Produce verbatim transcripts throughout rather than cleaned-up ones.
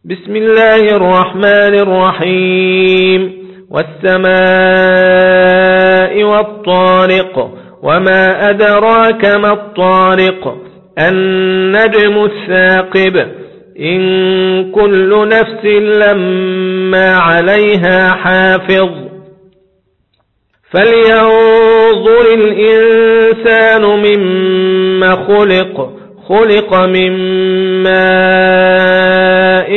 بسم الله الرحمن الرحيم والسماء والطارق وما أدراك ما الطارق النجم الثاقب إن كل نفس لما عليها حافظ فلينظر الإنسان مما خلق خلق من ماء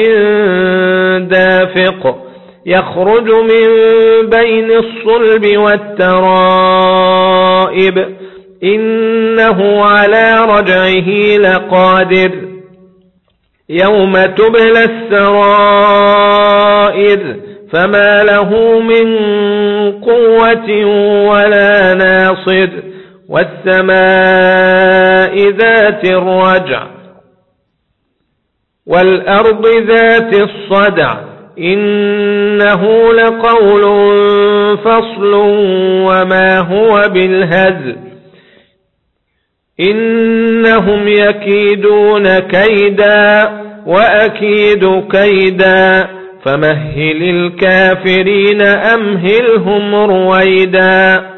دافق يخرج من بين الصلب والترائب إنه على رجعه لقادر يوم تبلى السرائر فما له من قوة ولا ناصر والسماء ذات الرجع والأرض ذات الصدع إنه لقول فصل وما هو بالهزل إنهم يكيدون كيدا وأكيد كيدا فمهل الكافرين أمهلهم رويدا.